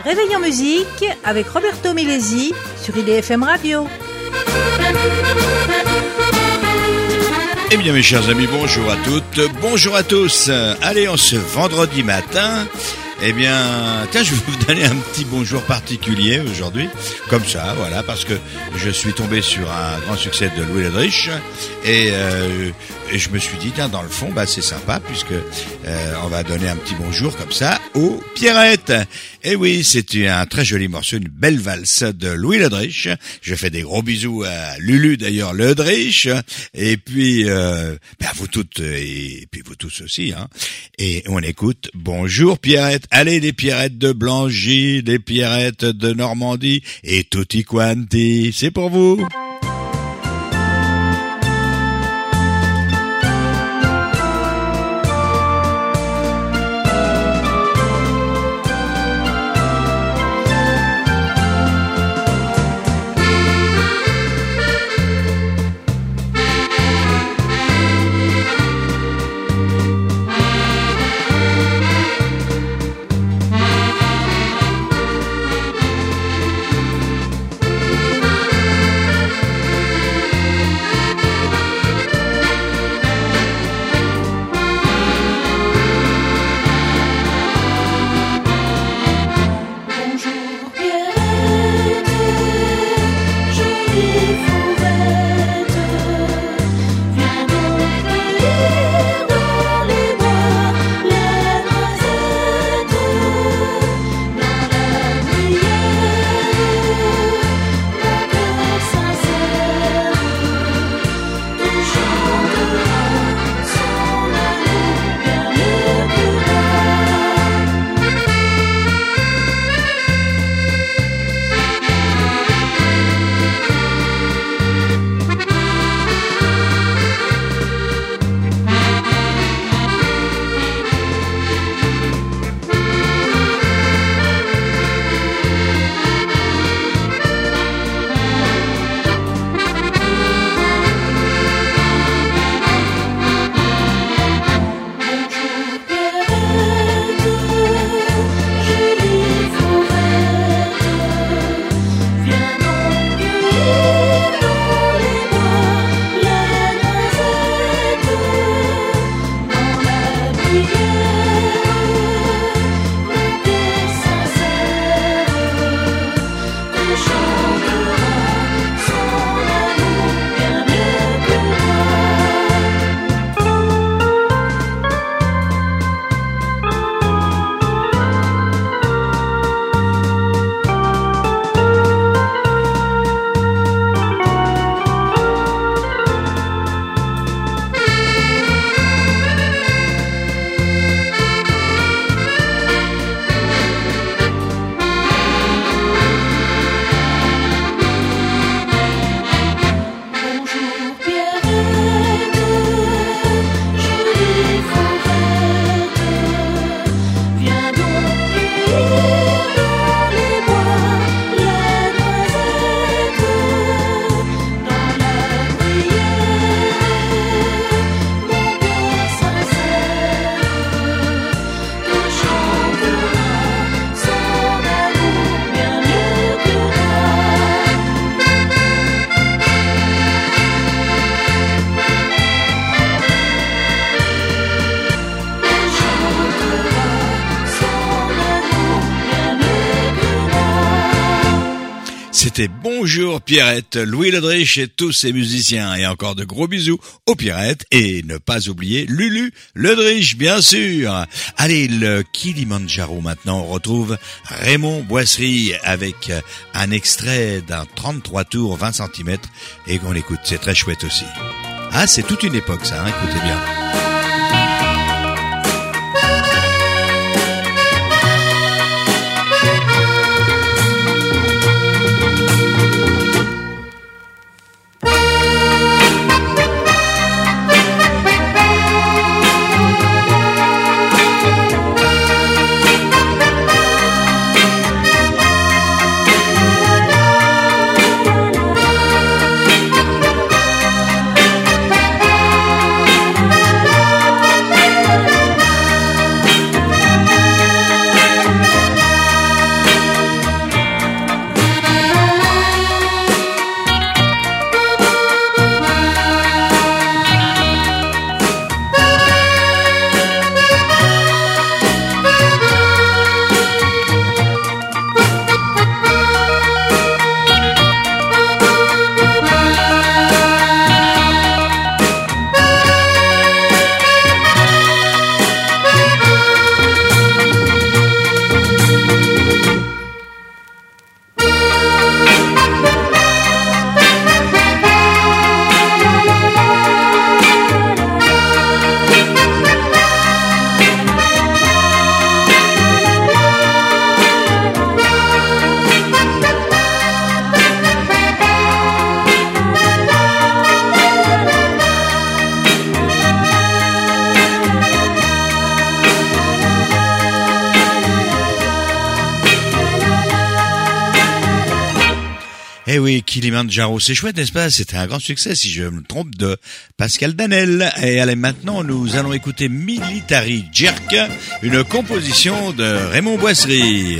Réveil en musique avec Roberto Milesi sur IDFM Radio. Eh bien mes chers amis, bonjour à toutes, bonjour à tous. Allez, en ce vendredi matin, eh bien, tiens, je vais vous donner un petit bonjour particulier aujourd'hui, comme ça, voilà, parce que je suis tombé sur un grand succès de Louis Ledrich et je me suis dit, tiens, dans le fond, bah c'est sympa puisque on va donner un petit bonjour comme ça aux Pierrettes. Et oui, c'est un très joli morceau, une belle valse de Louis Ledrich. Je fais des gros bisous à Lulu d'ailleurs Ledrich et puis à vous toutes et puis vous tous aussi, hein. Et on écoute Bonjour Pierrette. Allez les Pierrettes de Blangy, les Pierrettes de Normandie et tutti quanti, c'est pour vous. C'était Bonjour Pierrette, Louis Ledrich et tous ses musiciens. Et encore de gros bisous aux Pierrettes. Et ne pas oublier Lulu Ledrich, bien sûr. Allez, le Kilimandjaro maintenant. On retrouve Raymond Boisserie avec un extrait d'un 33 tours 20 cm. Et qu'on écoute, c'est très chouette aussi. Ah, c'est toute une époque ça, hein, écoutez bien. Eh oui, Kilimanjaro, c'est chouette, n'est-ce pas? C'était un grand succès, si je me trompe, de Pascal Danel. Et allez, maintenant, nous allons écouter Military Jerk, une composition de Raymond Boisserie.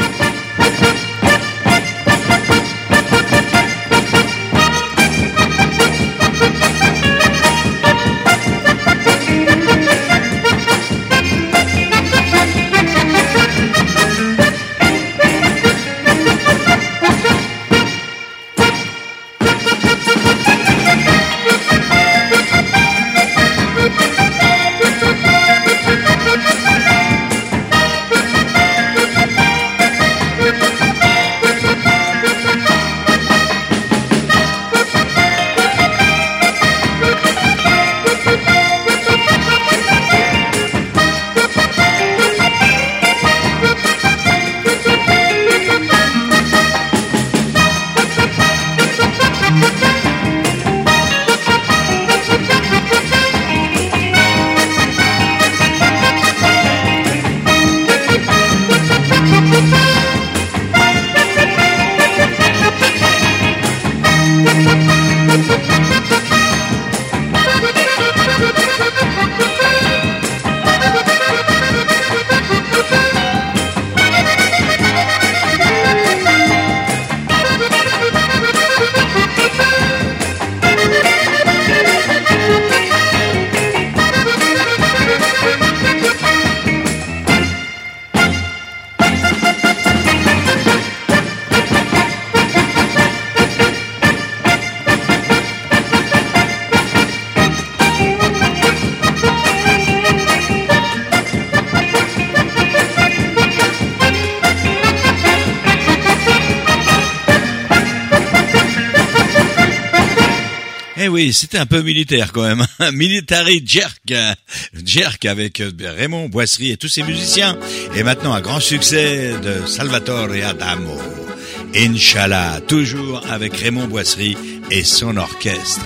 Eh oui, c'était un peu militaire quand même. Military Jerk. Jerk avec Raymond Boisserie et tous ses musiciens. Et maintenant, un grand succès de Salvatore Adamo. Inch'Allah, toujours avec Raymond Boisserie et son orchestre.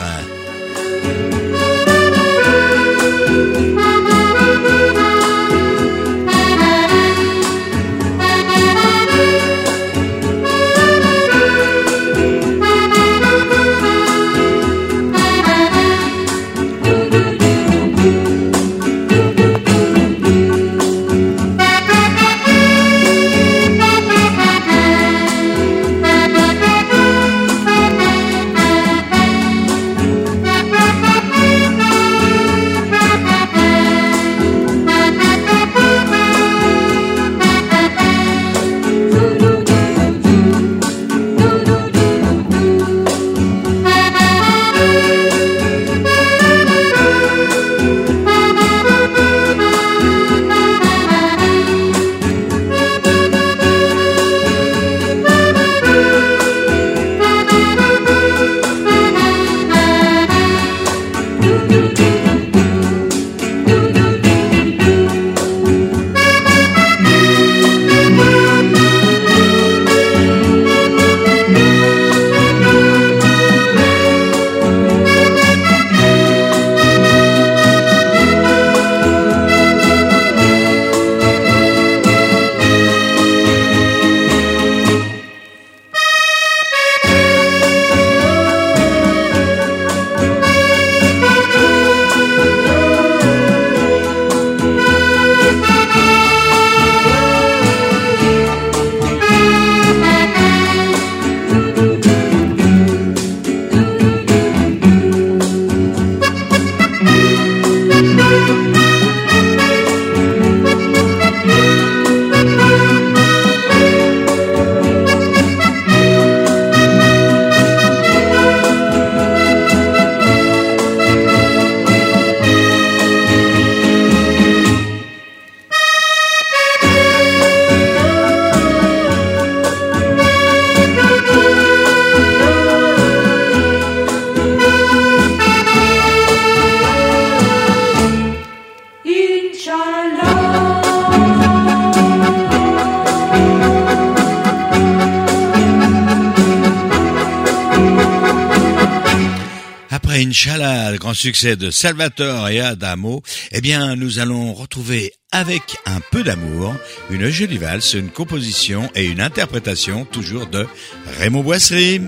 Inch'Allah, le grand succès de Salvatore et Adamo, eh bien, nous allons retrouver Avec un peu d'amour, une jolie valse, une composition et une interprétation toujours de Raymond Boisserie.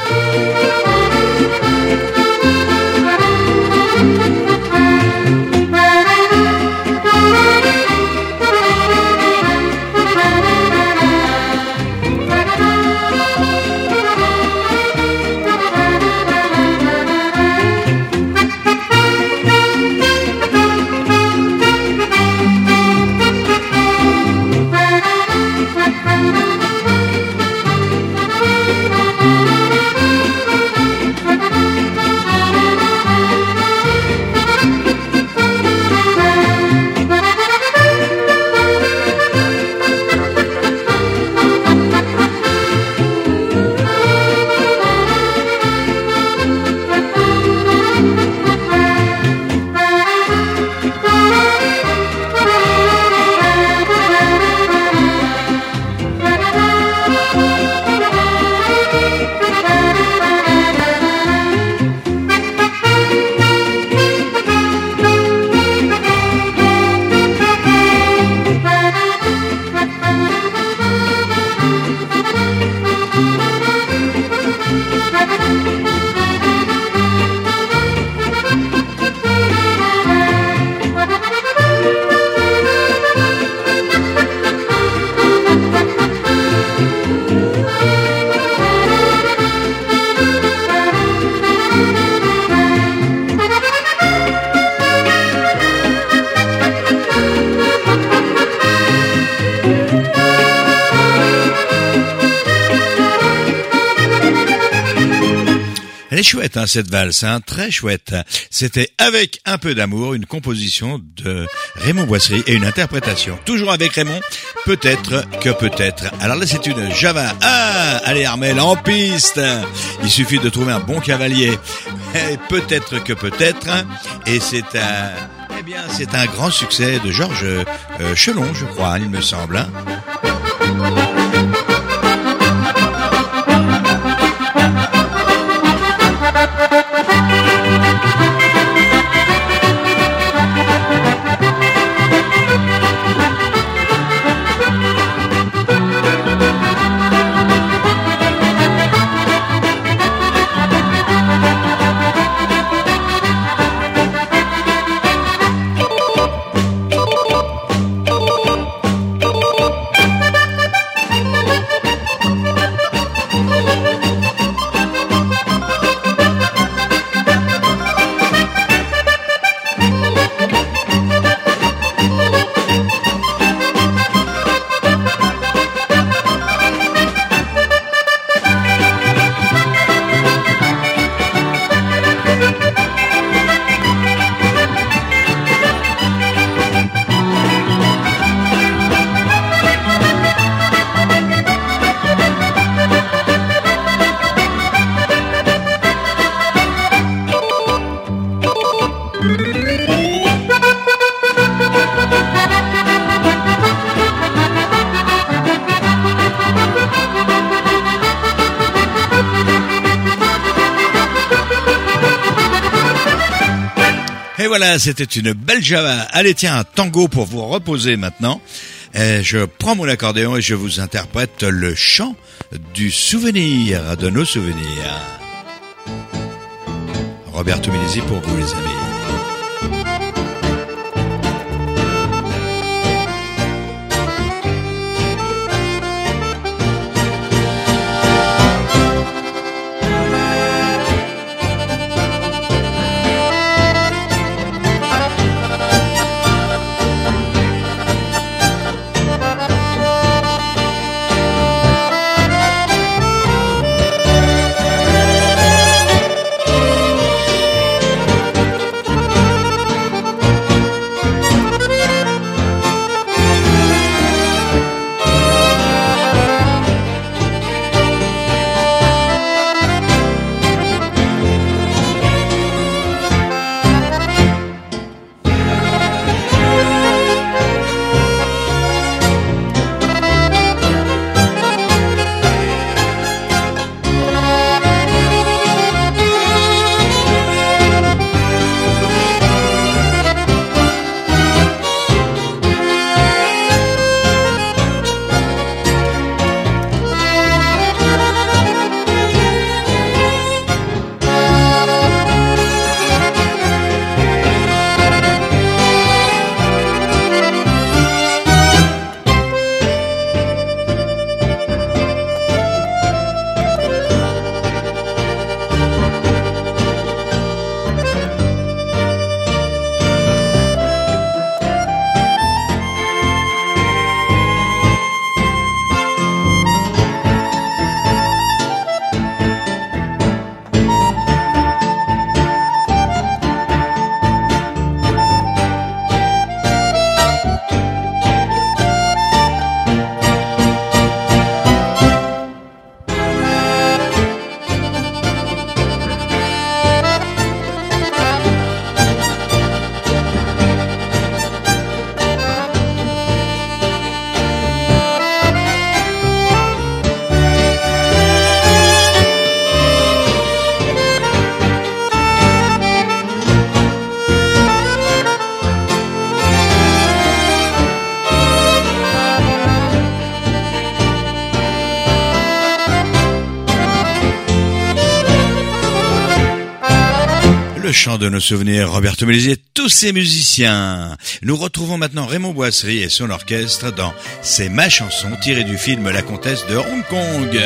Elle est chouette, cette valse, très chouette. C'était Avec un peu d'amour, une composition de Raymond Boisserie et une interprétation. Toujours avec Raymond, peut-être que peut-être. Alors là, c'est une Java. Ah, allez Armel, en piste. Il suffit de trouver un bon cavalier. Et peut-être que peut-être. Et c'est un grand succès de Georges Chelon, je crois, il me semble. Et voilà, c'était une belle Java. Allez, tiens, un tango pour vous reposer maintenant. Je prends mon accordéon et je vous interprète le chant du souvenir, de nos souvenirs. Roberto Milesi pour vous, les amis. chant de nos souvenirs, Roberto Melesi et tous ses musiciens. Nous retrouvons maintenant Raymond Boissery et son orchestre dans C'est ma chanson, tirée du film La Comtesse de Hong Kong.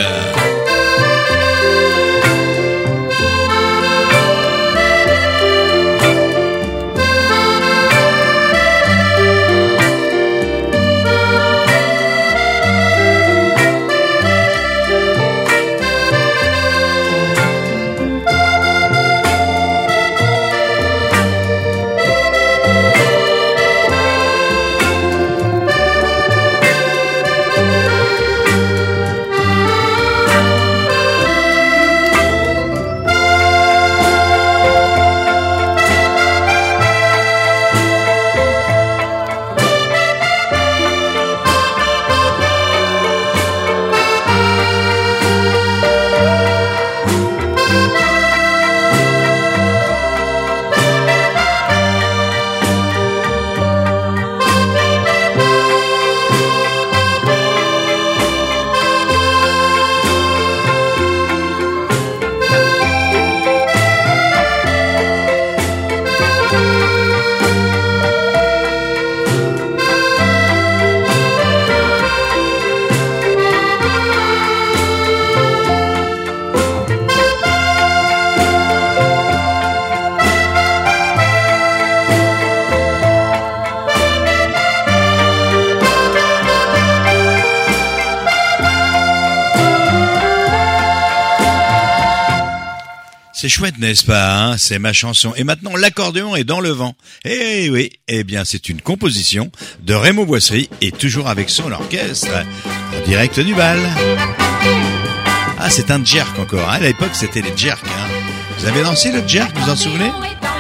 C'est chouette, n'est-ce pas, hein? C'est ma chanson. Et maintenant, l'accordéon est dans le vent. Eh oui, eh bien, c'est une composition de Raymond Boissery et toujours avec son orchestre, en direct du bal. Ah, c'est un jerk encore. Hein? À l'époque, c'était les jerks. Hein? Vous avez dansé le jerk, vous en souvenez?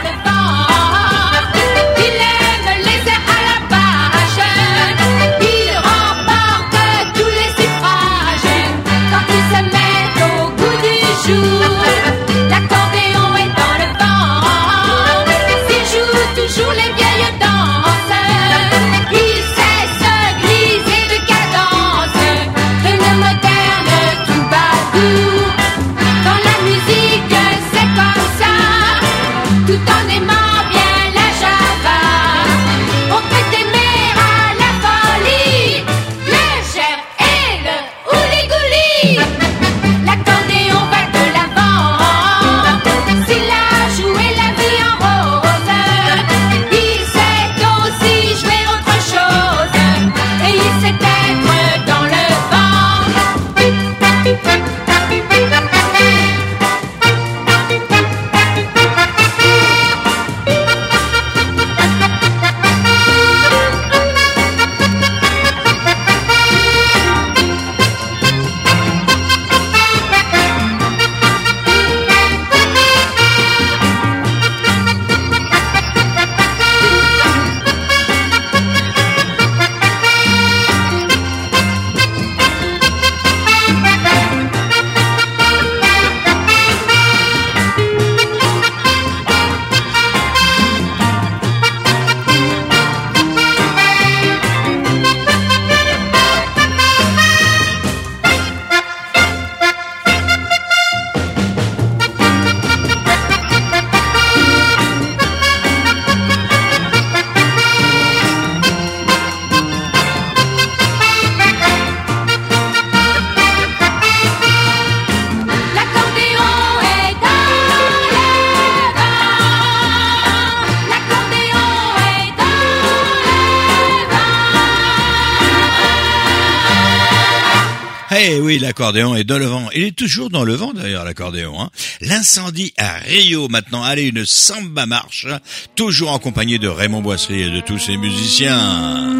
Eh oui, l'accordéon est dans le vent. Il est toujours dans le vent d'ailleurs, l'accordéon. Hein. L'incendie à Rio maintenant. Allez, une samba marche, toujours accompagnée de Raymond Boissery et de tous ses musiciens.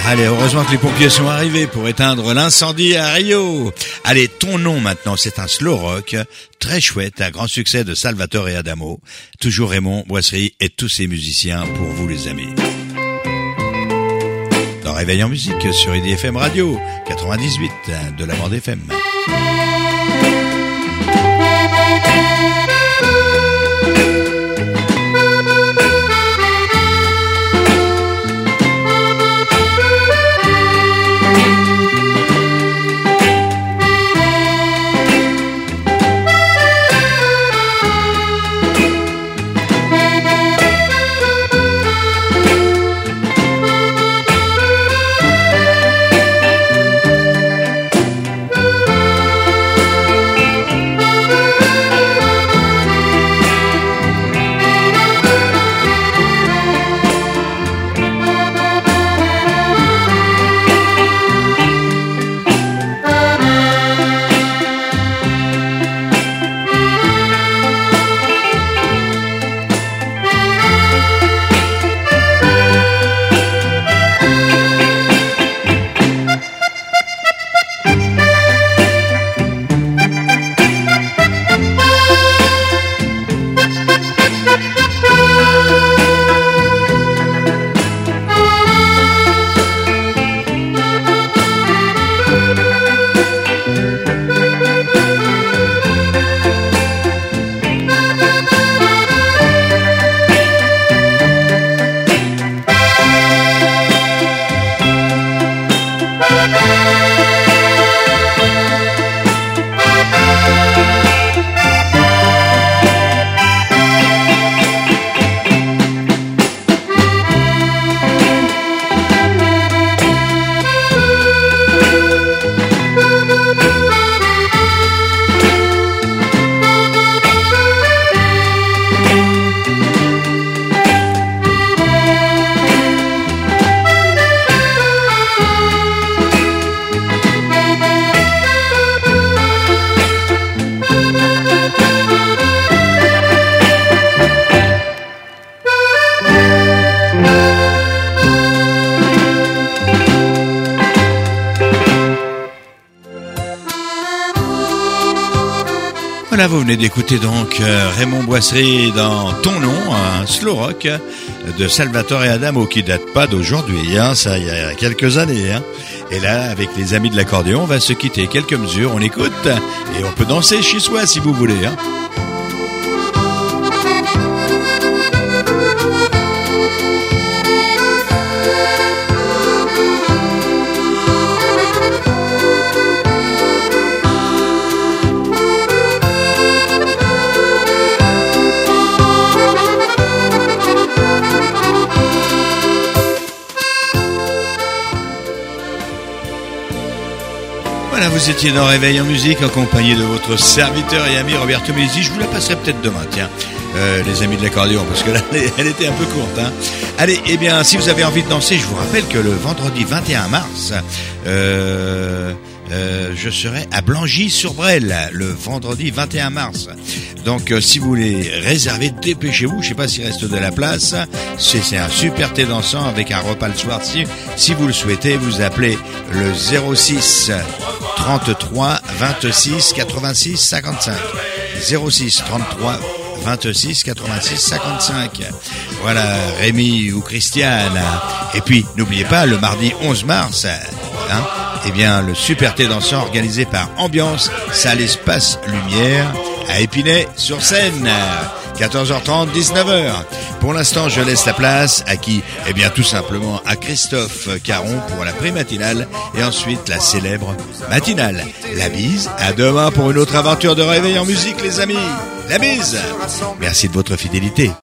Allez, heureusement que les pompiers sont arrivés pour éteindre l'incendie à Rio. Allez, ton nom maintenant, c'est un slow rock très chouette, un grand succès de Salvatore Adamo. Toujours Raymond Boisserie et tous ses musiciens pour vous les amis. Dans Réveil en musique sur IDFM Radio 98 de la bande FM. Voilà, vous venez d'écouter donc Raymond Boisserie dans Ton nom, un slow rock de Salvatore Adamo qui date pas d'aujourd'hui, hein, ça il y a quelques années. Hein. Et là, avec les amis de l'accordéon, on va se quitter quelques mesures, on écoute et on peut danser chez soi si vous voulez. Hein. Voilà, vous étiez dans Réveil en musique en compagnie de votre serviteur et ami Roberto Melisi. Je vous la passerai peut-être demain, tiens, les amis de l'accordéon, parce que là, elle était un peu courte. Hein. Allez, eh bien, si vous avez envie de danser, je vous rappelle que le vendredi 21 mars, je serai à Blangy-sur-Brel, le vendredi 21 mars. Donc, si vous voulez réserver, dépêchez-vous. Je sais pas s'il reste de la place. C'est un super thé dansant avec un repas le soir. Si vous le souhaitez, vous appelez le 06 33 26 86 55. 06 33 26 86 55. Voilà, Rémi ou Christiane. Et puis, n'oubliez pas, le mardi 11 mars, hein, eh bien, le super thé dansant organisé par Ambiance, salle Espace Lumière, à Épinay-sur-Seine. 14h30, 19h. Pour l'instant, je laisse la place à qui? Eh bien, tout simplement à Christophe Caron pour la pré-matinale et ensuite la célèbre matinale. La bise, à demain pour une autre aventure de Réveil en musique, les amis. La bise. Merci de votre fidélité.